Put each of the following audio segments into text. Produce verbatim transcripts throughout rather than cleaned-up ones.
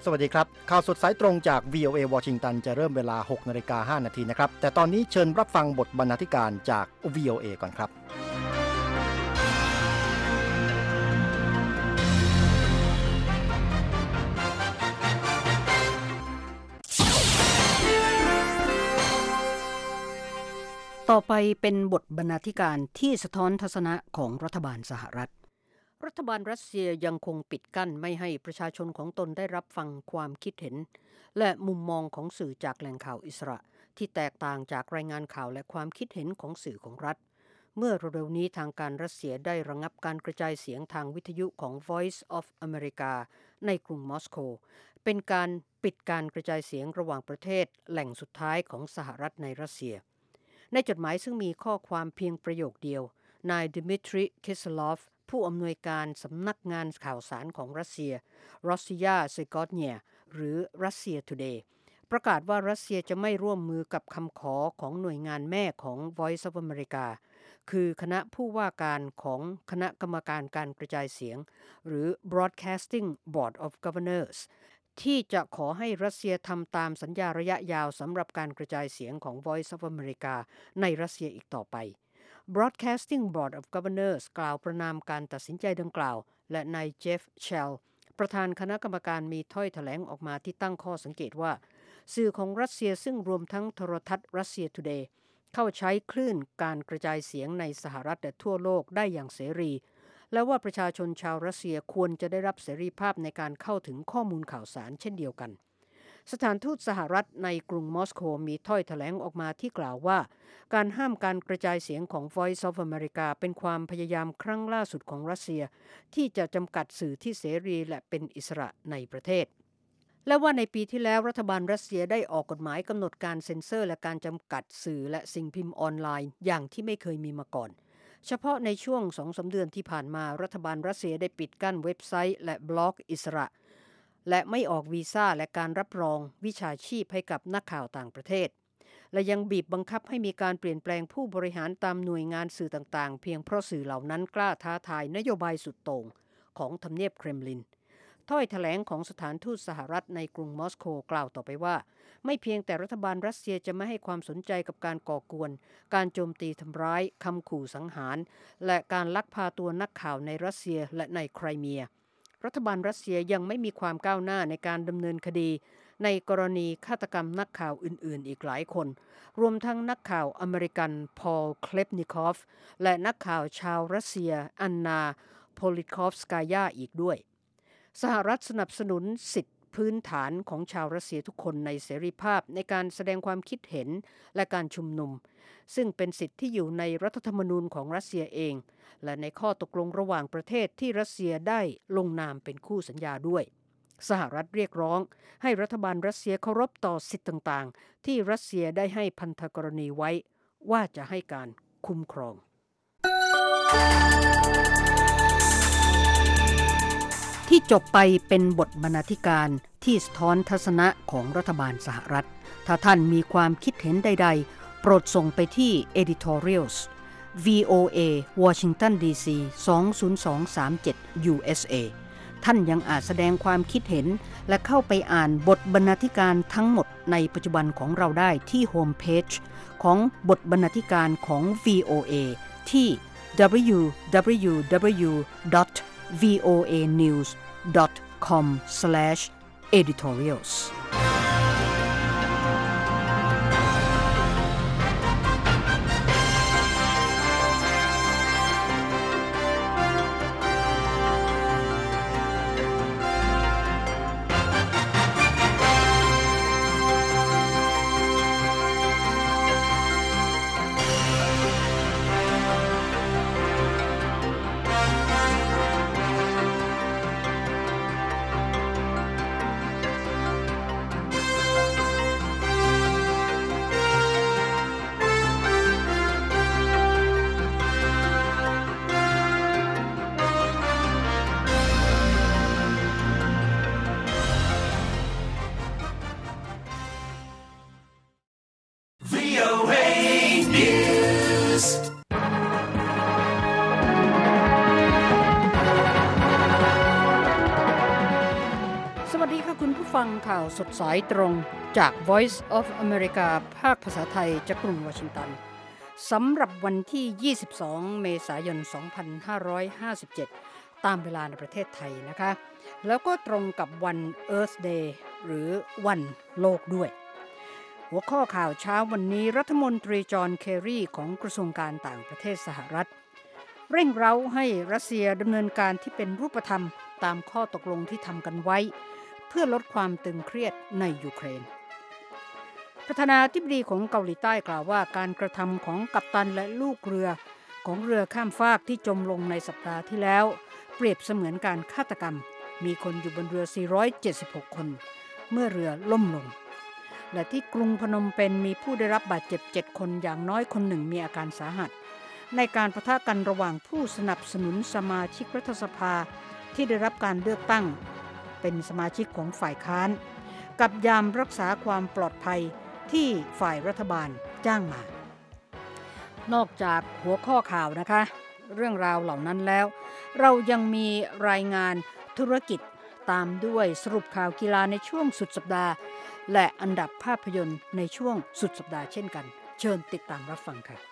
สวัสดีครับข่าวสดสายตรงจาก วี โอ เอ วอชิงตันจะเริ่มเวลา หกนาฬิกาห้านาทีนะครับแต่ตอนนี้เชิญรับฟังบทบรรณาธิการจาก วี โอ เอ ก่อนครับต่อไปเป็นบทบรรณาธิการที่สะท้อนทัศนะของรัฐบาลสหรัฐรัฐบาลรัสเซียยังคงปิดกั้นไม่ให้ประชาชนของตนได้รับฟังความคิดเห็นและมุมมองของสื่อจากแหล่งข่าวอิสระที่แตกต่างจากรายงานข่าวและความคิดเห็นของสื่อของรัฐเมื่อเร็วๆนี้ทางการรัสเซียได้ระงับการกระจายเสียงทางวิทยุของ Voice of America ในกรุงมอสโกเป็นการปิดการกระจายเสียงระหว่างประเทศแหล่งสุดท้ายของสหรัฐในรัสเซียในจดหมายซึ่งมีข้อความเพียงประโยคเดียวนายดิมิทรีคิสลอฟผู้อำนวยการสำนักงานข่าวสารของรัสเซีย Rossiya Segotnya หรือ Russia Today ประกาศว่ารัสเซียจะไม่ร่วมมือกับคำขอของหน่วยงานแม่ของ Voice of America คือคณะผู้ว่าการของคณะกรรมการการกระจายเสียงหรือ Broadcasting Board of Governors ที่จะขอให้รัสเซียทำตามสัญญาระยะยาวสำหรับการกระจายเสียงของ Voice of America ในรัสเซียอีกต่อไป Broadcasting Board of Governors กล่าวประณามการตัดสินใจดังกล่าวและนายเจฟฟ์เชลประธานคณะกรรมการมีถ้อยแถลงออกมาที่ตั้งข้อสังเกตว่าสื่อของรัสเซียซึ่งรวมทั้งโทรทัศน์ Russia Today เข้าใช้คลื่นการกระจายเสียงในสหรัฐและทั่วโลกได้อย่างเสรีและว่าประชาชนชาวรัสเซียควรจะได้รับเสรีภาพในการเข้าถึงข้อมูลข่าวสารเช่นเดียวกันสถานทูตสหรัฐในกรุงมอสโกมีถ้อยแถลงออกมาที่กล่าวว่าการห้ามการกระจายเสียงของ Voice of America เป็นความพยายามครั้งล่าสุดของรัสเซียที่จะจำกัดสื่อที่เสรีและเป็นอิสระในประเทศและว่าในปีที่แล้วรัฐบาลรัสเซียได้ออกกฎหมายกำหนดการเซ็นเซอร์และการจำกัดสื่อและสิ่งพิมพ์ออนไลน์อย่างที่ไม่เคยมีมาก่อนเฉพาะในช่วง สองถึงสาม เดือนที่ผ่านมารัฐบาลรัสเซียได้ปิดกั้นเว็บไซต์และบล็อกอิสระและไม่ออกวีซ่าและการรับรองวิชาชีพให้กับนักข่าวต่างประเทศและยังบีบบังคับให้มีการเปลี่ยนแปลงผู้บริหารตามหน่วยงานสื่อต่างๆเพียงเพราะสื่อเหล่านั้นกล้าท้าทายนโยบายสุดโต่งของทำเนียบเครมลินถ้อยแถลงของสถานทูตสหรัฐในกรุงมอสโกกล่าวต่อไปว่าไม่เพียงแต่รัฐบาลรัสเซียจะไม่ให้ความสนใจกับการก่อกวนการโจมตีทำร้ายคำขู่สังหารและการลักพาตัวนักข่าวในรัสเซียและในไครเมียรัฐบาลรัสเซียยังไม่มีความก้าวหน้าในการดำเนินคดีในกรณีฆาตกรรมนักข่าวอื่นๆอีกหลายคนรวมทั้งนักข่าวอเมริกันพอลเคลปนิคอฟและนักข่าวชาวรัสเซียอันนาโพลิคอฟสกายาอีกด้วยสหรัฐสนับสนุนสิทธิพื้นฐานของชาวรัสเซียทุกคนในเสรีภาพในการแสดงความคิดเห็นและการชุมนุมซึ่งเป็นสิทธิที่อยู่ในรัฐธรรมนูญของรัสเซียเองและในข้อตกลงระหว่างประเทศที่รัสเซียได้ลงนามเป็นคู่สัญญาด้วยสหรัฐเรียกร้องให้รัฐบาลรัสเซียเคารพต่อสิทธิต่างๆที่รัสเซียได้ให้พันธกรณีไว้ว่าจะให้การคุ้มครองที่จบไปเป็นบทบรรณาธิการที่สะท้อนทัศนะของรัฐบาลสหรัฐถ้าท่านมีความคิดเห็นใดๆโปรดส่งไปที่ editorials วี โอ เอ Washington ดี ซี สอง ศูนย์ สอง สาม เจ็ด ยู เอส เอ ท่านยังอาจแสดงความคิดเห็นและเข้าไปอ่านบทบรรณาธิการทั้งหมดในปัจจุบันของเราได้ที่โฮมเพจของบทบรรณาธิการของ วี โอ เอ ที่ ดับเบิลยู ดับเบิลยู ดับเบิลยู ดอท วี โอ เอ นิวส์ ดอท คอม สแลช เอดิทอเรียลส์ฟังข่าวสดสายตรงจาก Voice of America ภาคภาษาไทยจากกรุงวอชิงตันสำหรับวันที่ยี่สิบสองเมษายนสองพันห้าร้อยห้าสิบเจ็ดตามเวลาในประเทศไทยนะคะแล้วก็ตรงกับวัน Earth Day หรือวันโลกด้วยหัวข้อข่าวเช้าวันนี้รัฐมนตรีจอห์นเคอรีของกระทรวงการต่างประเทศสหรัฐเร่งเร้าให้รัสเซียดำเนินการที่เป็นรูปธรรมตามข้อตกลงที่ทำกันไว้เพื่อลดความตึงเครียดในยูเครนประธานาธิบดีของเกาหลีใต้กล่าวว่าการกระทำของกัปตันและลูกเรือของเรือข้ามฟากที่จมลงในสัปดาห์ที่แล้วเปรียบเสมือนการฆาตกรรมมีคนอยู่บนเรือสี่ร้อยเจ็ดสิบหกคนเมื่อเรือล่มลงและที่กรุงพนมเปญมีผู้ได้รับบาดเจ็บเจ็ดคนอย่างน้อยคนหนึ่งมีอาการสาหัสในการปะทะกันระหว่างผู้สนับสนุนสมาชิกรัฐสภาที่ได้รับการเลือกตั้งเป็นสมาชิกของฝ่ายค้านกับยามรักษาความปลอดภัยที่ฝ่ายรัฐบาลจ้างมานอกจากหัวข้อข่าวนะคะเรื่องราวเหล่านั้นแล้วเรายังมีรายงานธุรกิจตามด้วยสรุปข่าวกีฬาในช่วงสุดสัปดาห์และอันดับภาพยนตร์ในช่วงสุดสัปดาห์เช่นกันเชิญติดตามรับฟังค่ะ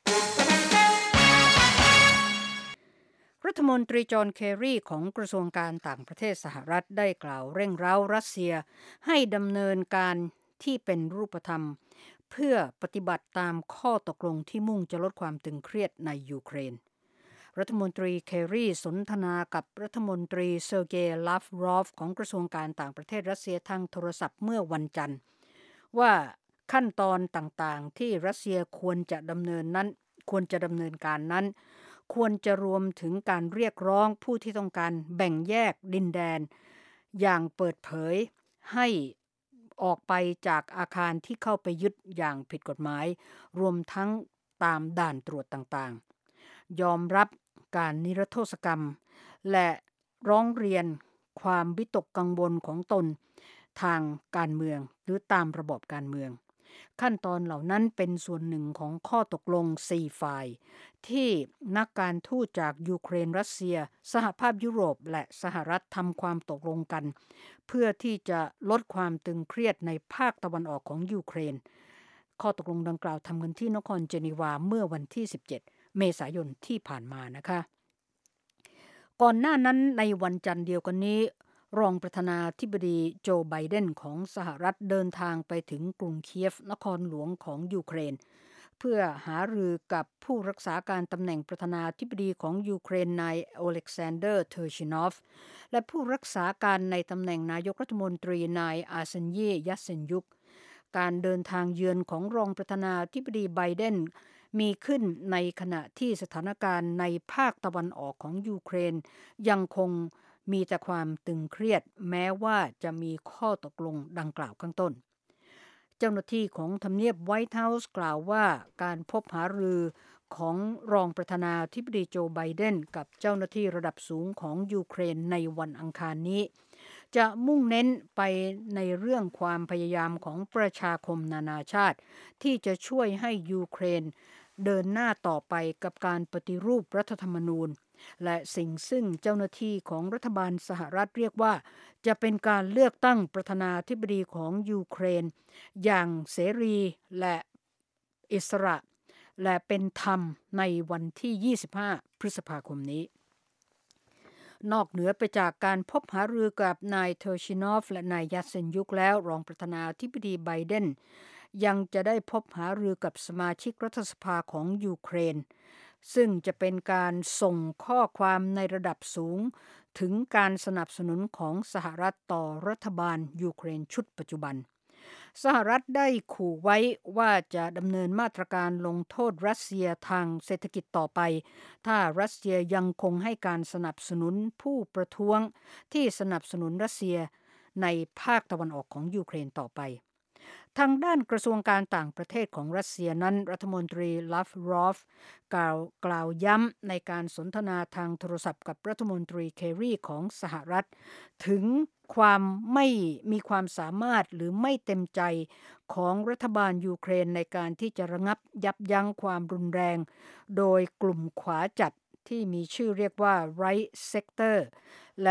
รัฐมนตรีจอห์นเคอรีของกระทรวงการต่างประเทศสหรัฐได้กล่าวเร่งเร้ารัสเซียให้ดำเนินการที่เป็นรูปธรรมเพื่อปฏิบัติตามข้อตกลงที่มุ่งจะลดความตึงเครียดในยูเครนรัฐมนตรีเคอรีสนทนากับรัฐมนตรีเซอร์เกย์ลาฟรอฟของกระทรวงการต่างประเทศรัสเซียทางโทรศัพท์เมื่อวันจันทร์ว่าขั้นตอนต่างๆที่รัสเซียควรจะดำเนินนั้นควรจะดำเนินการนั้นควรจะรวมถึงการเรียกร้องผู้ที่ต้องการแบ่งแยกดินแดนอย่างเปิดเผยให้ออกไปจากอาคารที่เข้าไปยึดอย่างผิดกฎหมายรวมทั้งตามด่านตรวจต่างๆยอมรับการนิรโทษกรรมและร้องเรียนความวิตกกังวลของตนทางการเมืองหรือตามระบบการเมืองขั้นตอนเหล่านั้นเป็นส่วนหนึ่งของข้อตกลงสี่ฝ่ายที่นักการทูตจากยูเครนรัสเซียสหภาพยุโรปและสหรัฐทำความตกลงกันเพื่อที่จะลดความตึงเครียดในภาคตะวันออกของยูเครนข้อตกลงดังกล่าวทำกันที่นครเจนีวาเมื่อวันที่สิบเจ็ดเมษายนที่ผ่านมานะคะก่อนหน้านั้นในวันจันทร์เดียวกันนี้รองประธานาธิบดีโจไบเดนของสหรัฐเดินทางไปถึงกรุงเคียฟนครหลวงของยูเครนเพื่อหารือกับผู้รักษาการตำแหน่งประธานาธิบดีของยูเครนนายอเล็กซานเดอร์เทอร์ชินอฟและผู้รักษาการในตำแหน่งนายกรัฐมนตรีนายอาเซนเยยัสเซนยุกการเดินทางเยือนของรองประธานาธิบดีไบเดนมีขึ้นในขณะที่สถานการณ์ในภาคตะวันออกของยูเครนยังคงมีแต่ความตึงเครียดแม้ว่าจะมีข้อตกลงดังกล่าวข้างต้นเจ้าหน้าที่ของทำเนียบไวท์เฮาส์กล่าวว่าการพบหารือของรองประธานาธิบดีโจไบเดนกับเจ้าหน้าที่ระดับสูงของยูเครนในวันอังคารนี้จะมุ่งเน้นไปในเรื่องความพยายามของประชาคมนานาชาติที่จะช่วยให้ยูเครนเดินหน้าต่อไปกับการปฏิรูปรัฐธรรมนูญและสิ่งซึ่งเจ้าหน้าที่ของรัฐบาลสหรัฐเรียกว่าจะเป็นการเลือกตั้งประธานาธิบดีของยูเครนอย่างเสรีและอิสระและเป็นธรรมในวันที่ยี่สิบห้าพฤษภาคมนี้นอกเหนือไปจากการพบหารือกับนายเทอร์ชินอฟและนายยัสเซนยุกแล้วรองประธานาธิบดีไบเดนยังจะได้พบหารือกับสมาชิกรัฐสภาของยูเครนซึ่งจะเป็นการส่งข้อความในระดับสูงถึงการสนับสนุนของสหรัฐต่อรัฐบาลยูเครนชุดปัจจุบันสหรัฐได้ขู่ไว้ว่าจะดำเนินมาตรการลงโทษรัสเซียทางเศรษฐกิจต่อไปถ้ารัสเซียยังคงให้การสนับสนุนผู้ประท้วงที่สนับสนุนรัสเซียในภาคตะวันออกของยูเครนต่อไปทางด้านกระทรวงการต่างประเทศของรัสเซียนั้นรัฐมนตรีลาฟรอฟกล่าวกล่าวย้ำในการสนทนาทางโทรศัพท์กับรัฐมนตรีเคอรีของสหรัฐถึงความไม่มีความสามารถหรือไม่เต็มใจของรัฐบาลยูเครนในการที่จะระงับยับยั้งความรุนแรงโดยกลุ่มขวาจัดที่มีชื่อเรียกว่า Right Sector และ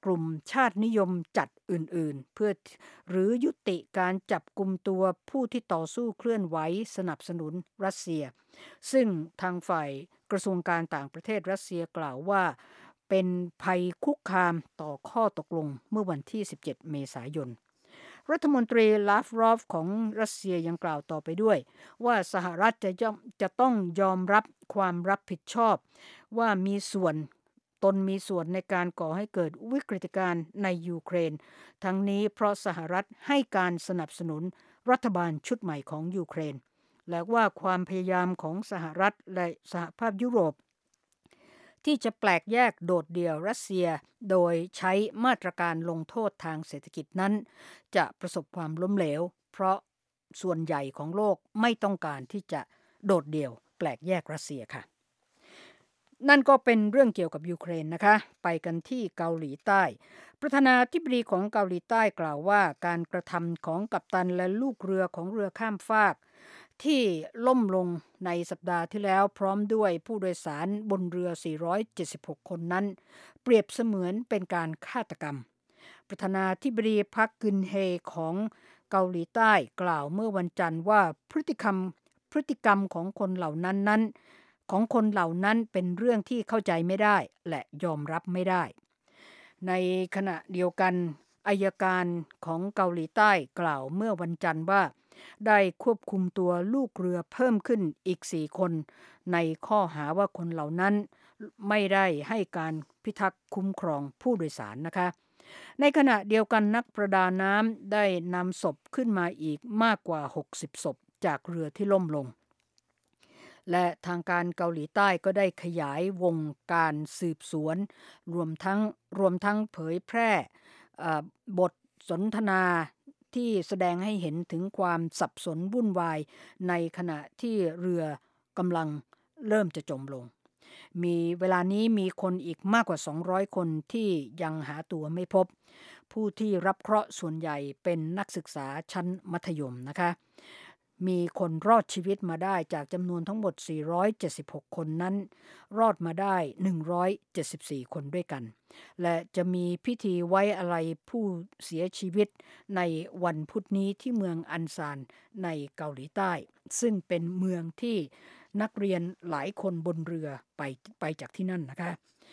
กลุ่มชาตินิยมจัดอื่นๆเพื่อหรือยุติการจับกุมตัวผู้ที่ต่อสู้เคลื่อนไหวสนับสนุนรัสเซียซึ่งทางฝ่ายกระทรวงการต่างประเทศรัสเซียกล่าวว่าเป็นภัยคุกคามต่อข้อตกลงเมื่อวันที่สิบเจ็ดเมษายนรัฐมนตรีลาฟรอฟของรัสเซียยังกล่าวต่อไปด้วยว่าสหรัฐจะย่อมจะต้องยอมรับความรับผิดชอบว่ามีส่วนตนมีส่วนในการก่อให้เกิดวิกฤตการณ์ในยูเครนทั้งนี้เพราะสหรัฐให้การสนับสนุนรัฐบาลชุดใหม่ของยูเครนและว่าความพยายามของสหรัฐและสหภาพยุโรปที่จะแปลกแยกโดดเดี่ยวรัสเซียโดยใช้มาตรการลงโทษทางเศรษฐกิจนั้นจะประสบความล้มเหลวเพราะส่วนใหญ่ของโลกไม่ต้องการที่จะโดดเดี่ยวแปลกแยกรัสเซียค่ะนั่นก็เป็นเรื่องเกี่ยวกับยูเครนนะคะไปกันที่เกาหลีใต้ประธานาธิบดีของเกาหลีใต้กล่าวว่าการกระทำของกัปตันและลูกเรือของเรือข้ามฟากที่ล่มลงในสัปดาห์ที่แล้วพร้อมด้วยผู้โดยสารบนเรือสี่ร้อยเจ็ดสิบหกคนนั้นเปรียบเสมือนเป็นการฆาตกรรมประธานาธิบดีพรรคกึนเฮของเกาหลีใต้กล่าวเมื่อวันจันทร์ว่าพฤติกรรมพฤติกรรมของคนเหล่านั้นนั้นของคนเหล่านั้นเป็นเรื่องที่เข้าใจไม่ได้และยอมรับไม่ได้ในขณะเดียวกันอัยการของเกาหลีใต้กล่าวเมื่อวันจันทร์ว่าได้ควบคุมตัวลูกเรือเพิ่มขึ้นอีกสี่คนในข้อหาว่าคนเหล่านั้นไม่ได้ให้การพิทักษ์คุ้มครองผู้โดยสารนะคะในขณะเดียวกันนักประดาน้ำได้นำศพขึ้นมาอีกมากกว่าหกสิบศพจากเรือที่ล่มลงและทางการเกาหลีใต้ก็ได้ขยายวงการสืบสวนรวมทั้งรวมทั้งเผยแพร่บทสนทนาที่แสดงให้เห็นถึงความสับสนวุ่นวายในขณะที่เรือกำลังเริ่มจะจมลงมีเวลานี้มีคนอีกมากกว่าสองร้อยคนที่ยังหาตัวไม่พบผู้ที่รับเคราะห์ส่วนใหญ่เป็นนักศึกษาชั้นมัธยมนะคะมีคนรอดชีวิตมาได้จากจำนวนทั้งหมดสี่ร้อยเจ็ดสิบหกคนนั้นรอดมาได้หนึ่งร้อยเจ็ดสิบสี่คนด้วยกันและจะมีพิธีไว้อาลัยผู้เสียชีวิตในวันพุธนี้ที่เมืองอันซานในเกาหลีใต้ซึ่งเป็นเมืองที่นักเรียนหลายคนบนเรือไปไปจากที่นั่นนะคะ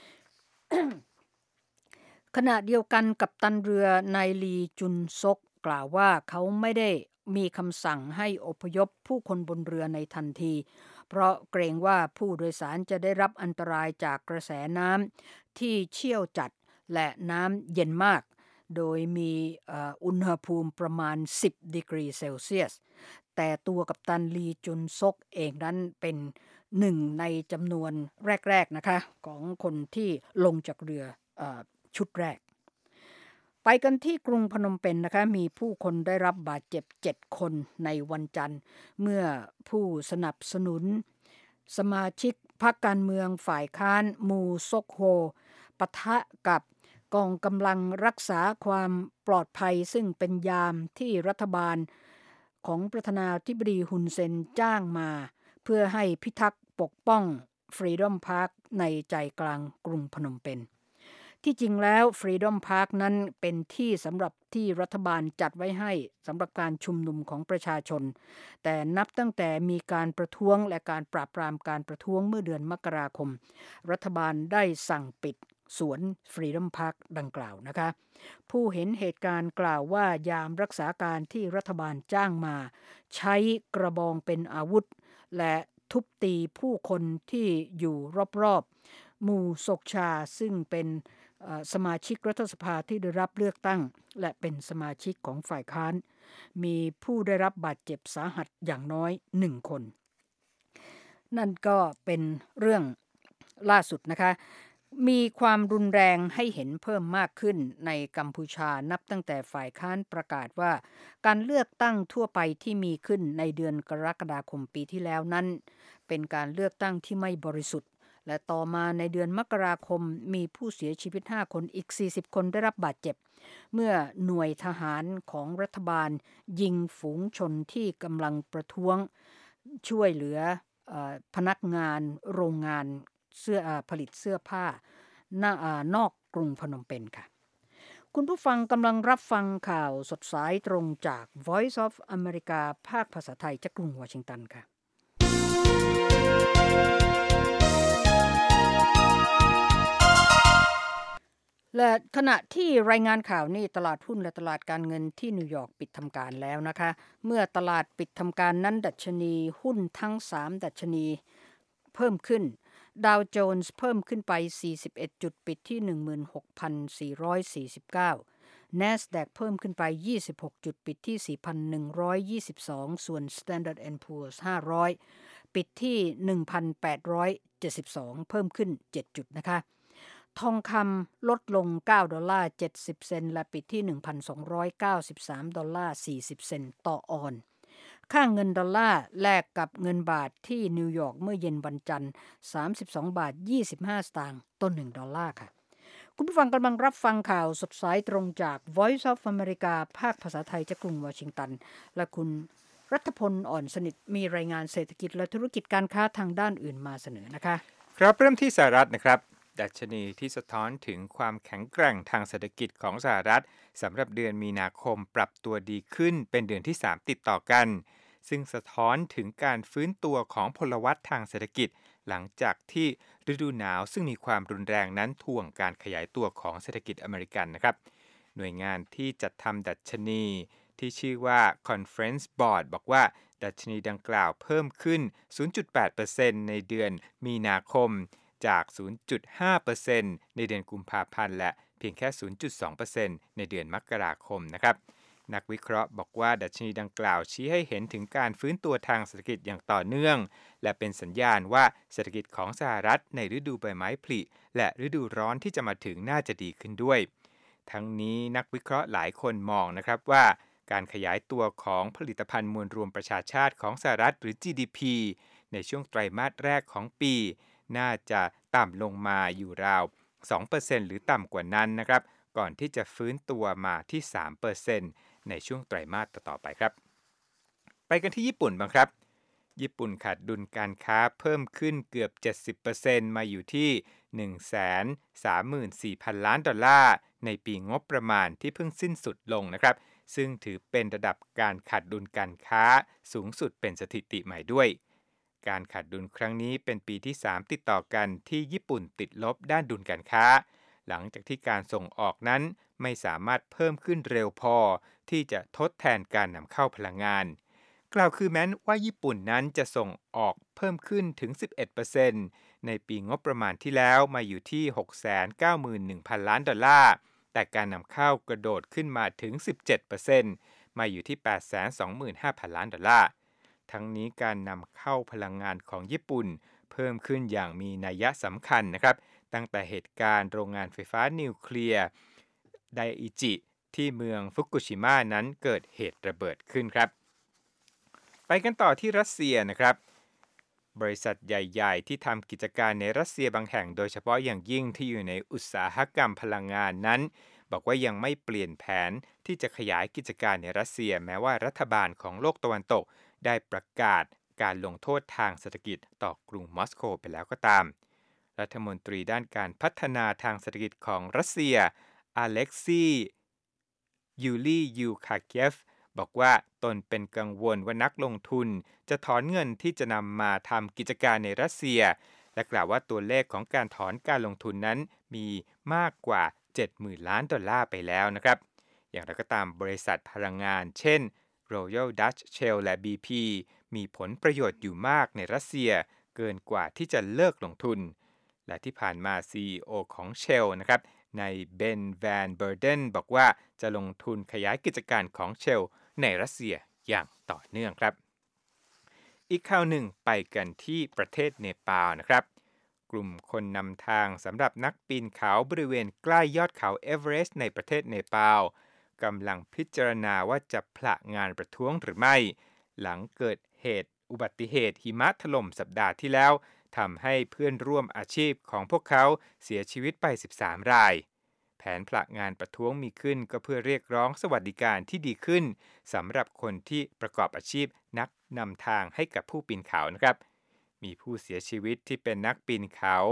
ขณะเดียวกันกัปตันเรือนายลีจุนซกกล่าวว่าเขาไม่ได้มีคำสั่งให้อพยพผู้คนบนเรือในทันทีเพราะเกรงว่าผู้โดยสารจะได้รับอันตรายจากกระแสน้ำที่เชี่ยวจัดและน้ำเย็นมากโดยมีอุณหภูมิประมาณสิบดีกรีเซลเซียสแต่ตัวกัปตันลีจุนซกเองนั้นเป็นหนึ่งในจำนวนแรกๆนะคะของคนที่ลงจากเรือชุดแรกไปกันที่กรุงพนมเปญ น, นะคะมีผู้คนได้รับบาดเจ็บเจ็ดคนในวันจันทร์เมื่อผู้สนับสนุนสมาชิกพรรคการเมืองฝ่ายค้านมูซกโฮปะทะกับกองกำลังรักษาความปลอดภัยซึ่งเป็นยามที่รัฐบาลของประธานาธิบดีฮุนเซนจ้างมาเพื่อให้พิทักษ์ปกป้อง Freedom Park ในใจกลางกรุงพนมเปญที่จริงแล้ว Freedom Park นั้นเป็นที่สำหรับที่รัฐบาลจัดไว้ให้สำหรับการชุมนุมของประชาชนแต่นับตั้งแต่มีการประท้วงและการปราบปรามการประท้วงเมื่อเดือนมกราคมรัฐบาลได้สั่งปิดสวน Freedom Park ดังกล่าวนะคะผู้เห็นเหตุการณ์กล่าวว่ายามรักษาการที่รัฐบาลจ้างมาใช้กระบองเป็นอาวุธและทุบตีผู้คนที่อยู่รอบๆมูซกชาซึ่งเป็นสมาชิกรัฐสภาที่ได้รับเลือกตั้งและเป็นสมาชิกของฝ่ายค้านมีผู้ได้รับบาดเจ็บสาหัสอย่างน้อยหนึ่งคนนั่นก็เป็นเรื่องล่าสุดนะคะมีความรุนแรงให้เห็นเพิ่มมากขึ้นในกัมพูชานับตั้งแต่ฝ่ายค้านประกาศว่าการเลือกตั้งทั่วไปที่มีขึ้นในเดือนกรกฎาคมปีที่แล้วนั้นเป็นการเลือกตั้งที่ไม่บริสุทธิ์และต่อมาในเดือนมกราคมมีผู้เสียชีวิตห้าคนอีกสี่สิบคนได้รับบาดเจ็บเมื่อหน่วยทหารของรัฐบาลยิงฝูงชนที่กำลังประท้วงช่วยเหลือพนักงานโรงงานเสื้อผลิตเสื้อผ้านอกกรุงพนมเปญค่ะคุณผู้ฟังกำลังรับฟังข่าวสดสายตรงจาก Voice of America ภาคภาษาไทยจากกรุงวอชิงตันค่ะและขณะที่รายงานข่าวนี้ตลาดหุ้นและตลาดการเงินที่นิวยอร์กปิดทำการแล้วนะคะเมื่อตลาดปิดทำการนั้นดัชนีหุ้นทั้งสามดัชนีเพิ่มขึ้นดาวโจนส์เพิ่มขึ้นไปสี่สิบเอ็ดจุดปิดที่ หนึ่งหมื่นหกพันสี่ร้อยสี่สิบเก้า NASDAQ เพิ่มขึ้นไปยี่สิบหกจุดปิดที่ สี่พันหนึ่งร้อยยี่สิบสอง ส่วน Standard แอนด์ Poor's ห้าร้อยปิดที่ หนึ่งพันแปดร้อยเจ็ดสิบสอง เพิ่มขึ้นเจ็ดจุดนะคะทองคำลดลงเก้าดอลลาร์เจ็ดสิบเซนต์และปิดที่ หนึ่งพันสองร้อยเก้าสิบสามดอลลาร์สี่สิบเซนต์ต่อออนซ์ค่าเงินดอลลาร์แลกกับเงินบาทที่นิวยอร์กเมื่อเย็นวันจันทร์สามสิบสองบาทยี่สิบห้าสตางค์ต่อหนึ่งดอลลาร์ค่ะคุณผู้ฟังกำลังรับฟังข่าวสดสายตรงจาก Voice of America ภาคภาษาไทยจากกรุงวอชิงตันและคุณรัฐพลอ่อนสนิทมีรายงานเศรษฐกิจและธุรกิจการค้าทางด้านอื่นมาเสนอนะคะครับเริ่มที่สหรัฐนะครับดัชนีที่สะท้อนถึงความแข็งแกร่งทางเศรษฐกิจของสหรัฐสำหรับเดือนมีนาคมปรับตัวดีขึ้นเป็นเดือนที่สามติดต่อกันซึ่งสะท้อนถึงการฟื้นตัวของพลวัตทางเศรษฐกิจหลังจากที่ฤดูหนาวซึ่งมีความรุนแรงนั้นถ่วงการขยายตัวของเศรษฐกิจอเมริกันนะครับหน่วยงานที่จัดทำดัชนีที่ชื่อว่า Conference Board บอกว่าดัชนีดังกล่าวเพิ่มขึ้น ศูนย์จุดแปดเปอร์เซ็นต์ ในเดือนมีนาคมจาก ศูนย์จุดห้าเปอร์เซ็นต์ ในเดือนกุมภาพันธ์และเพียงแค่ ศูนย์จุดสองเปอร์เซ็นต์ ในเดือนมกราคมนะครับนักวิเคราะห์บอกว่าดัชนีดังกล่าวชี้ให้เห็นถึงการฟื้นตัวทางเศรษฐกิจอย่างต่อเนื่องและเป็นสัญญาณว่าเศรษฐกิจของสหรัฐในฤดูใบไม้ผลิและฤดูร้อนที่จะมาถึงน่าจะดีขึ้นด้วยทั้งนี้นักวิเคราะห์หลายคนมองนะครับว่าการขยายตัวของผลิตภัณฑ์มวลรวมประชาชาติของสหรัฐหรือ จี ดี พี ในช่วงไตรมาสแรกของปีน่าจะต่ำลงมาอยู่ราว สองเปอร์เซ็นต์ หรือต่ำกว่านั้นนะครับก่อนที่จะฟื้นตัวมาที่ สามเปอร์เซ็นต์ ในช่วงไตรมาสต่อไปครับไปกันที่ญี่ปุ่นบ้างครับญี่ปุ่นขาดดุลการค้าเพิ่มขึ้นเกือบ เจ็ดสิบเปอร์เซ็นต์ มาอยู่ที่ หนึ่งแสนสามหมื่นสี่พัน ล้านดอลลาร์ในปีงบประมาณที่เพิ่งสิ้นสุดลงนะครับซึ่งถือเป็นระดับการขาดดุลการค้าสูงสุดเป็นสถิติใหม่ด้วยการขาดดุลครั้งนี้เป็นปีที่สามติดต่อกันที่ญี่ปุ่นติดลบด้านดุลการค้าหลังจากที่การส่งออกนั้นไม่สามารถเพิ่มขึ้นเร็วพอที่จะทดแทนการนำเข้าพลังงานกล่าวคือแม้ว่าญี่ปุ่นนั้นจะส่งออกเพิ่มขึ้นถึง สิบเอ็ดเปอร์เซ็นต์ ในปีงบประมาณที่แล้วมาอยู่ที่ หกแสนเก้าหมื่นหนึ่งพัน ล้านดอลลาร์แต่การนำเข้ากระโดดขึ้นมาถึง สิบเจ็ดเปอร์เซ็นต์ มาอยู่ที่ แปดแสนสองหมื่นห้าพัน ล้านดอลลาร์ทั้งนี้การนำเข้าพลังงานของญี่ปุ่นเพิ่มขึ้นอย่างมีนัยสำคัญนะครับตั้งแต่เหตุการณ์โรงงานไฟฟ้านิวเคลียร์ไดอิจิที่เมืองฟุกุชิมะนั้นเกิดเหตุระเบิดขึ้นครับไปกันต่อที่รัสเซียนะครับบริษัทใหญ่ๆที่ทำกิจการในรัสเซียบางแห่งโดยเฉพาะอย่างยิ่งที่อยู่ในอุตสาหกรรมพลังงานนั้นบอกว่ายังไม่เปลี่ยนแผนที่จะขยายกิจการในรัสเซียแม้ว่ารัฐบาลของโลกตะวันตกได้ประกาศการลงโทษทางเศรษฐกิจต่อกรุงมอสโกไปแล้วก็ตามรัฐมนตรีด้านการพัฒนาทางเศรษฐกิจของรัสเซียอเล็กซียูลียูคาเกฟบอกว่าตนเป็นกังวลว่านักลงทุนจะถอนเงินที่จะนำมาทำกิจการในรัสเซียและกล่าวว่าตัวเลขของการถอนการลงทุนนั้นมีมากกว่า เจ็ดหมื่น ล้านดอลลาร์ไปแล้วนะครับอย่างไรก็ตามบริษัทพลังงานเช่น Royal Dutch Shell และ บี พี มีผลประโยชน์อยู่มากในรัสเซียเกินกว่าที่จะเลิกลงทุนและที่ผ่านมา ซี อี โอ ของ Shell นะครับในเบนแวนเบอร์เดนบอกว่าจะลงทุนขยายกิจการของ Shell ในรัสเซียอย่างต่อเนื่องครับอีกข่าวหนึ่งไปกันที่ประเทศเนปาลนะครับกลุ่มคนนำทางสำหรับนักปีนเขาบริเวณใกล้ยอดเขาเอเวอเรสต์ในประเทศเนปาลกำลังพิจารณาว่าจะผละงานประท้วงหรือไม่หลังเกิดเหตุอุบัติเหตุหิมะถล่มสัปดาห์ที่แล้วทำให้เพื่อนร่วมอาชีพของพวกเขาเสียชีวิตไปสิบสามรายแผนผละงานประท้วงมีขึ้นก็เพื่อเรียกร้องสวัสดิการที่ดีขึ้นสำหรับคนที่ประกอบอาชีพนักนำทางให้กับผู้ปีนเขานะครับมีผู้เสียชีวิตที่เป็นนักปีนเขา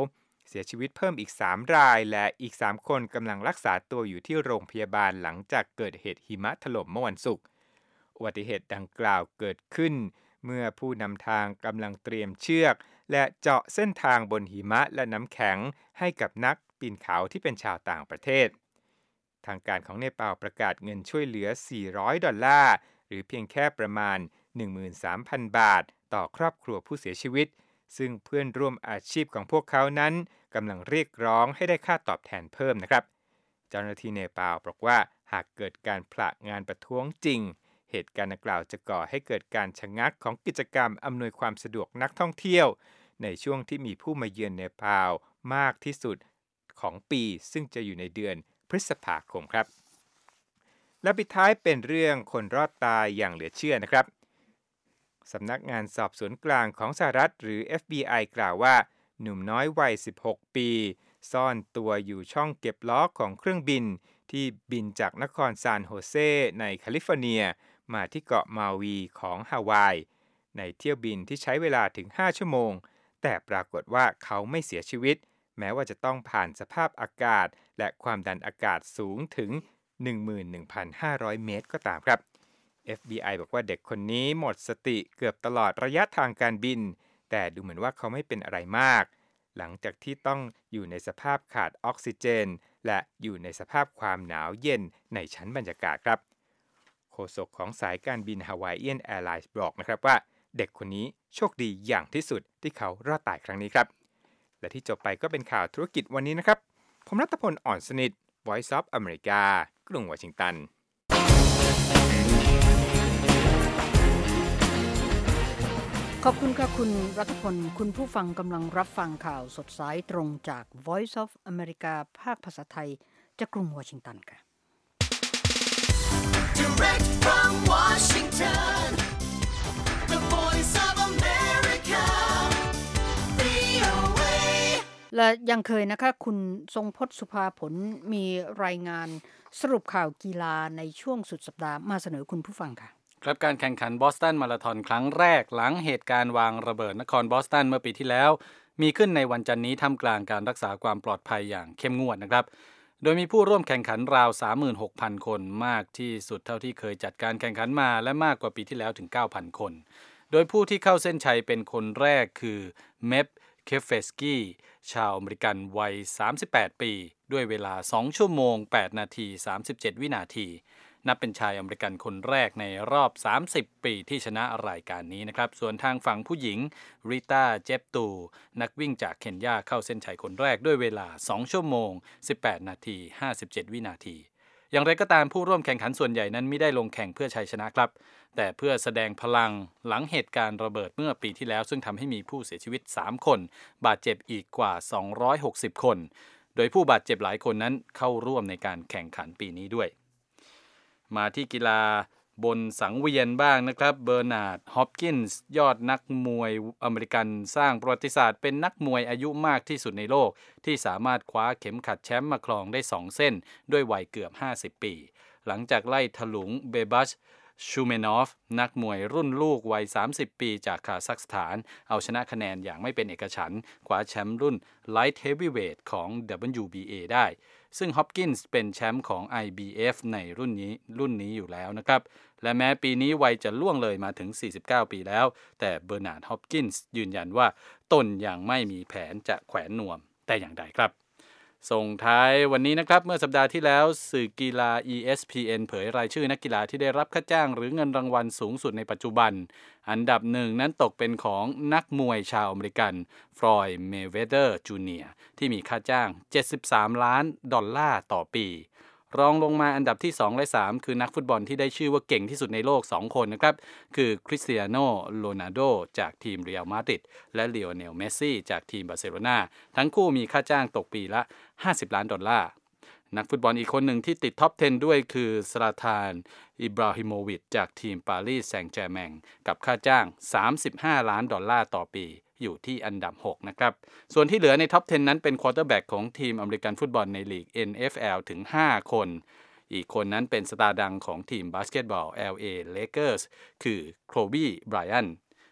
เสียชีวิตเพิ่มอีกสามรายและอีกสามคนกำลังรักษาตัวอยู่ที่โรงพยาบาลหลังจากเกิดเหตุหิมะถล่มเมื่อวันศุกร์อุบัติเหตุดังกล่าวเกิดขึ้นเมื่อผู้นำทางกำลังเตรียมเชือกและเจาะเส้นทางบนหิมะและน้ำแข็งให้กับนักปีนเขาที่เป็นชาวต่างประเทศทางการของเนปาลประกาศเงินช่วยเหลือสี่ร้อยดอลลาร์หรือเพียงแค่ประมาณ หนึ่งหมื่นสามพัน บาทต่อครอบครัวผู้เสียชีวิตซึ่งเพื่อนร่วมอาชีพของพวกเขานั้นกำลังเรียกร้องให้ได้ค่าตอบแทนเพิ่มนะครับเจ้าหน้าที่เนปาลบอกว่าหากเกิดการผละงานประท้วงจริงเหตุการณ์ดังกล่าวจะก่อให้เกิดการชะงักของกิจกรรมอำนวยความสะดวกนักท่องเที่ยวในช่วงที่มีผู้มาเยือนเนปาลมากที่สุดของปีซึ่งจะอยู่ในเดือนพฤษภาคมครับและปิดท้ายเป็นเรื่องคนรอดตายอย่างเหลือเชื่อนะครับสำนักงานสอบสวนกลางของสหรัฐหรือ เอฟ บี ไอ กล่าวว่าหนุ่มน้อยวัยสิบหกปีซ่อนตัวอยู่ช่องเก็บล้อของเครื่องบินที่บินจากนครซานโฮเซในแคลิฟอร์เนียมาที่เกาะมาวีของฮาวายในเที่ยวบินที่ใช้เวลาถึงห้าชั่วโมงแต่ปรากฏว่าเขาไม่เสียชีวิตแม้ว่าจะต้องผ่านสภาพอากาศและความดันอากาศสูงถึง หนึ่งหมื่นหนึ่งพันห้าร้อย เมตรก็ตามครับ เอฟ บี ไอ บอกว่าเด็กคนนี้หมดสติเกือบตลอดระยะทางการบินแต่ดูเหมือนว่าเขาไม่เป็นอะไรมากหลังจากที่ต้องอยู่ในสภาพขาดออกซิเจนและอยู่ในสภาพความหนาวเย็นในชั้นบรรยากาศครับโฆษกของสายการบิน Hawaiian Airlines บอกนะครับว่าเด็กคนนี้โชคดีอย่างที่สุดที่เขารอดตายครั้งนี้ครับและที่จบไปก็เป็นข่าวธุรกิจวันนี้นะครับผมรัตพลอ่อนสนิท Voice of America กรุงวอชิงตันขอบคุณค่ะคุณรัตพลคุณผู้ฟังกำลังรับฟังข่าวสดสายตรงจาก Voice of America ภาคภาษาไทยจากกรุงวอชิงตันค่ะ Direct from Washington, the Voice of America, วี โอ เอและยังเคยนะคะคุณทรงพจน์สุภาผลมีรายงานสรุปข่าวกีฬาในช่วงสุดสัปดาห์มาเสนอคุณผู้ฟังค่ะครับการแข่งขันบอสตันมาราธอนครั้งแรกหลังเหตุการณ์วางระเบิดนครบอสตันเมื่อปีที่แล้วมีขึ้นในวันจันทร์นี้ท่ามกลางการรักษาความปลอดภัยอย่างเข้มงวดนะครับโดยมีผู้ร่วมแข่งขันราว สามหมื่นหกพัน คนมากที่สุดเท่าที่เคยจัดการแข่งขันมาและมากกว่าปีที่แล้วถึง เก้าพัน คนโดยผู้ที่เข้าเส้นชัยเป็นคนแรกคือเมฟเคฟเฟสกี้ชาวอเมริกันวัยสามสิบแปดปีด้วยเวลาสองชั่วโมงแปดนาทีสามสิบเจ็ดวินาทีนับเป็นชายอเมริกันคนแรกในรอบสามสิบปีที่ชนะรายการนี้นะครับส่วนทางฝั่งผู้หญิงริต้าเจปตูนักวิ่งจากเคนยาเข้าเส้นชัยคนแรกด้วยเวลาสองชั่วโมงสิบแปดนาทีห้าสิบเจ็ดวินาทีอย่างไรก็ตามผู้ร่วมแข่งขันส่วนใหญ่นั้นไม่ได้ลงแข่งเพื่อชัยชนะครับแต่เพื่อแสดงพลังหลังเหตุการณ์ระเบิดเมื่อปีที่แล้วซึ่งทำให้มีผู้เสียชีวิตสามคนบาดเจ็บอีกกว่าสองร้อยหกสิบคนโดยผู้บาดเจ็บหลายคนนั้นเข้าร่วมในการแข่งขันปีนี้ด้วยมาที่กีฬาบนสังเวียนบ้างนะครับเบอร์นาร์ดฮอปกินส์ยอดนักมวยอเมริกันสร้างประวัติศาสตร์เป็นนักมวยอายุมากที่สุดในโลกที่สามารถคว้าเข็มขัดแชมป์มาครองได้สองเส้นด้วยวัยเกือบห้าสิบปีหลังจากไล่ถลุงเบบัชชูเมนอฟนักมวยรุ่นลูกวัยสามสิบปีจากคาซัคสถานเอาชนะคะแนนอย่างไม่เป็นเอกฉันท์คว้าแชมป์รุ่น Light Heavyweight ของ ดับเบิลยู บี เอ ได้ซึ่งฮอปกินส์เป็นแชมป์ของ ไอ บี เอฟ ในรุ่นนี้รุ่นนี้อยู่แล้วนะครับและแม้ปีนี้วัยจะล่วงเลยมาถึงสี่สิบเก้าปีแล้วแต่เบอร์นาร์ดฮอปกินส์ยืนยันว่าตนยังไม่มีแผนจะแขวนนวมแต่อย่างใดครับส่งท้ายวันนี้นะครับเมื่อสัปดาห์ที่แล้วสื่อกีฬา อี เอส พี เอ็น เผยรายชื่อนักกีฬาที่ได้รับค่าจ้างหรือเงินรางวัลสูงสุดในปัจจุบันอันดับหนึ่งนั้นตกเป็นของนักมวยชาวอเมริกันฟลอยด์ เมเวเดอร์ จูเนียร์ ที่มีค่าจ้างเจ็ดสิบสามล้านดอลลาร์ต่อปีรองลงมาอันดับที่สองและสามคือนักฟุตบอลที่ได้ชื่อว่าเก่งที่สุดในโลกสองคนนะครับคือคริสเตียโน โรนัลโดจากทีมเรอัลมาดริดและลีโอเนล เมสซี่จากทีมบาร์เซโลนาทั้งคู่มีค่าจ้างตกปีละห้าสิบล้านดอลลาร์นักฟุตบอลอีกคนหนึ่งที่ติดท็อปสิบด้วยคือซลาทาน อิบราฮิโมวิชจากทีมปารีสแซงต์แชร์แมงกับค่าจ้างสามสิบห้าล้านดอลลาร์ต่อปีอยู่ที่อันดับหกนะครับส่วนที่เหลือในท็อปสิบนั้นเป็นควอเตอร์แบ็กของทีมอเมริกันฟุตบอลในลีก เอ็น เอฟ แอล ถึงห้าคนอีกคนนั้นเป็นสตาร์ดังของทีมบาสเกตบอล แอล เอ Lakers คือโคลบี้ ไบรอัน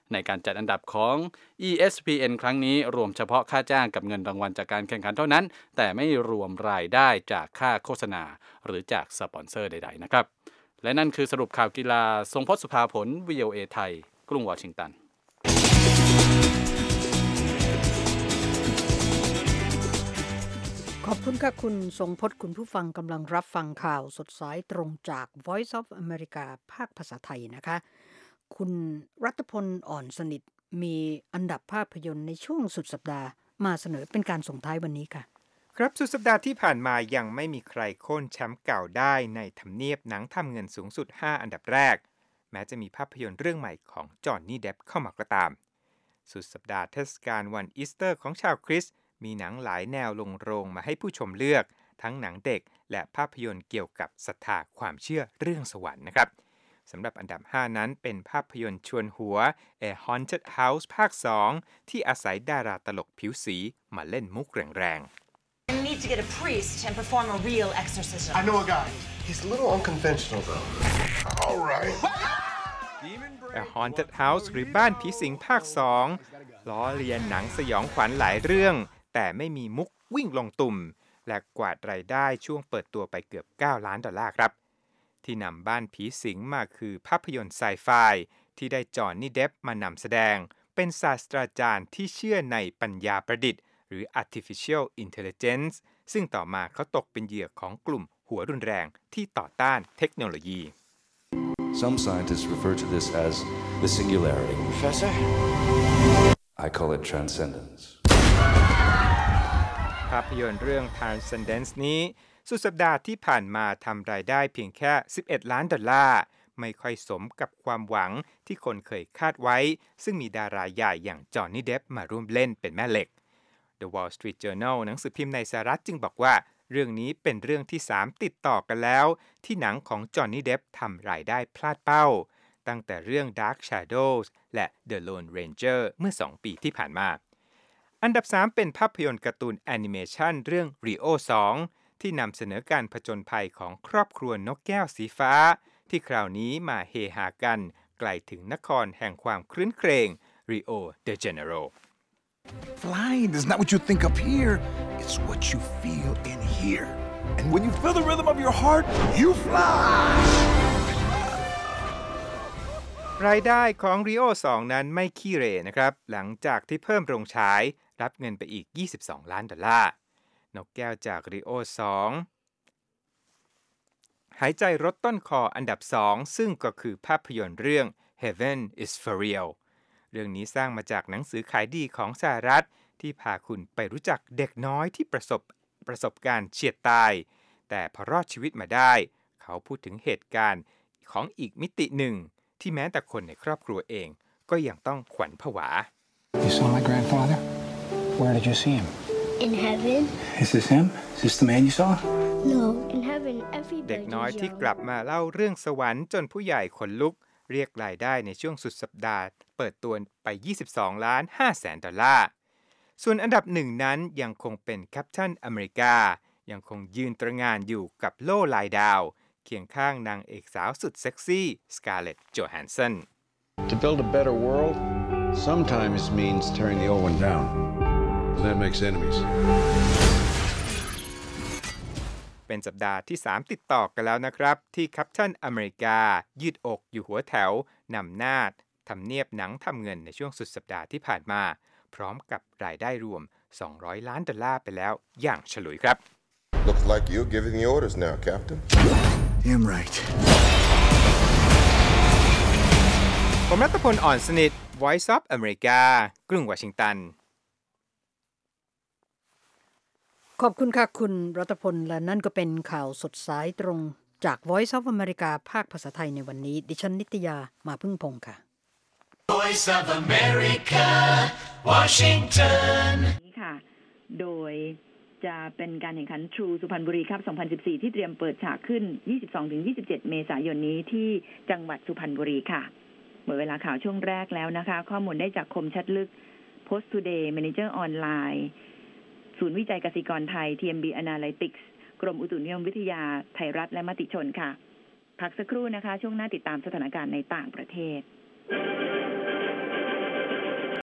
ในการจัดอันดับของ อี เอส พี เอ็น ครั้งนี้รวมเฉพาะค่าจ้างกับเงินรางวัลจากการแข่งขันเท่านั้นแต่ไม่รวมรายได้จากค่าโฆษณาหรือจากสปอนเซอร์ใดๆนะครับและนั่นคือสรุปข่าวกีฬาทรงพจน์สุภาผล วี โอ เอ ไทยกรุงวอชิงตันขอบคุณค่ะคุณทรงพจน์คุณผู้ฟังกำลังรับฟังข่าวสดสายตรงจาก Voice of America ภาคภาษาไทยนะคะคุณรัตพลอ่อนสนิทมีอันดับภาพยนตร์ในช่วงสุดสัปดาห์มาเสนอเป็นการส่งท้ายวันนี้ค่ะครับสุดสัปดาห์ที่ผ่านมายังไม่มีใครโค่นแชมป์เก่าได้ในทำเนียบหนังทำเงินสูงสุดห้าอันดับแรกแม้จะมีภาพยนตร์เรื่องใหม่ของจอห์นนี่เดปเข้ามาก็ตามสุดสัปดาห์เทศกาลวันอีสเตอร์ของชาวคริสต์มีหนังหลายแนวลงโรงมาให้ผู้ชมเลือกทั้งหนังเด็กและภาพยนตร์เกี่ยวกับศรัทธาความเชื่อเรื่องสวรรค์นะครับสำหรับอันดับห้านั้นเป็นภาพยนตร์ชวนหัว A Haunted House ภาคสองที่อาศัยดาราตลกผิวสีมาเล่นมุกแรงๆ I need to get a priest and perform a real exorcism. I know a guy. He's a little unconventional, though. All right. A Haunted House หรือบ้านผีสิงภาคสองล้อเลียนหนังสยองขวัญหลายเรื่องแต่ไม่มีมุกวิ่งลงตุ่มและกวาดรายได้ช่วงเปิดตัวไปเกือบเก้าล้านดอลลาร์ครับที่นำบ้านผีสิงมาคือภาพยนตร์ไซไฟที่ได้จอห์นนี่เดปมานำแสดงเป็นศาสตราจารย์ที่เชื่อในปัญญาประดิษฐ์หรือ artificial intelligence ซึ่งต่อมาเขาตกเป็นเหยื่อของกลุ่มหัวรุนแรงที่ต่อต้านเทคโนโลยี Some scientists refer to this as the singularity. Professor? I call it transcendence. ภาพยนตร์เรื่อง Transcendence นี้สุดสัปดาห์ที่ผ่านมาทำรายได้เพียงแค่สิบเอ็ดล้านดอลลาร์ไม่ค่อยสมกับความหวังที่คนเคยคาดไว้ซึ่งมีดาราใหญ่อย่างจอห์นนี่เดปมาร่วมเล่นเป็นแม่เหล็ก The Wall Street Journal หนังสือพิมพ์ในสหรัฐจึงบอกว่าเรื่องนี้เป็นเรื่องที่สามติดต่อกันแล้วที่หนังของจอห์นนี่เดปทำรายได้พลาดเป้าตั้งแต่เรื่อง Dark Shadows และ The Lone Ranger เมื่อสองปีที่ผ่านมาอันดับสามเป็นภาพยนตร์การ์ตูนแอนิเมชันเรื่อง Rio สองที่นำเสนอการผจญภัยของครอบครัวนกแก้วสีฟ้าที่คราวนี้มาเฮฮากันไกลถึงนครแห่งความครื้นเครง Rio de Janeiro Flying is not what you think up here. It's what you feel in here. And when you feel the rhythm of your heart, you fly. รายได้ของ Rio สองนั้นไม่ขี้เหร่นะครับหลังจากที่เพิ่มโรงฉายรับเงินไปอีกยี่สิบสองล้านดอลลาร์นกแก้วจาก Rio สองหายใจรถต้นคออันดับสองซึ่งก็คือภาพยนตร์เรื่อง Heaven is for real เรื่องนี้สร้างมาจากหนังสือขายดีของสหรัฐที่พาคุณไปรู้จักเด็กน้อยที่ประสบประสบการณ์เฉียดตายแต่พอรอดชีวิตมาได้เขาพูดถึงเหตุการณ์ของอีกมิติหนึ่งที่แม้แต่คนในครอบครัวเองก็ยังต้องขวัญผวา You saw my grandfather? Where did you see him? In heaven. Is this him? Is this the man you saw? No. In heaven, everybody เด็กน้อยที่กลับมาเล่าเรื่องสวรรค์จนผู้ใหญ่ขนลุกเรียกรายได้ในช่วงสุดสัปดาห์เปิดตัวไปยี่สิบสองล้านห้าแสนดอลลาร์ส่วนอันดับหนึ่งนั้นยังคงเป็นแคปตันอเมริกายังคงยืนตระหง่านอยู่กับโล่ลายดาวเคียงข้างนางเอกสาวสุดเซ็กซี่สการ์เล็ตโจแฮนสัน To build a better world sometimes means tearing the old one down. And that makes enemies. เป็นสัปดาห์ที่สามติดต่อกันแล้วนะครับที่แคปตันอเมริกายืดอกอยู่หัวแถวนำหน้าทำเนียบหนังทำเงินในช่วงสุดสัปดาห์ที่ผ่านมาพร้อมกับรายได้รวมสองร้อยล้านดอลลาร์ไปแล้วอย่างฉลุยครับ Looks like you're giving the orders now, Captain. Damn right. ผมรัตพลอ่อนสนิท Voice of America กรุงวอชิงตันขอบคุณค่ะคุณรัตพลและนั่นก็เป็นข่าวสดสายตรงจาก Voice of America ภาคภาษาไทยในวันนี้ดิฉันนิตยามาพึ่งพงษ์ค่ะ Voice of America Washington นี้ค่ะโดยจะเป็นการแข่งขัน True สุพรรณบุรีครับสองพันสิบสี่ที่เตรียมเปิดฉากขึ้น ยี่สิบสองถึงยี่สิบเจ็ด เมษายนนี้ที่จังหวัดสุพรรณบุรีค่ะหมดเวลาข่าวช่วงแรกแล้วนะคะข้อมูลได้จากคมชัดลึก Post Today Manager ออนไลน์ศูนย์วิจัยกสิกรไทย ที เอ็ม บี Analytics กรมอุตุนิยมวิทยาไทยรัฐและมติชนค่ะพักสักครู่นะคะช่วงหน้าติดตามสถานการณ์ในต่างประเทศ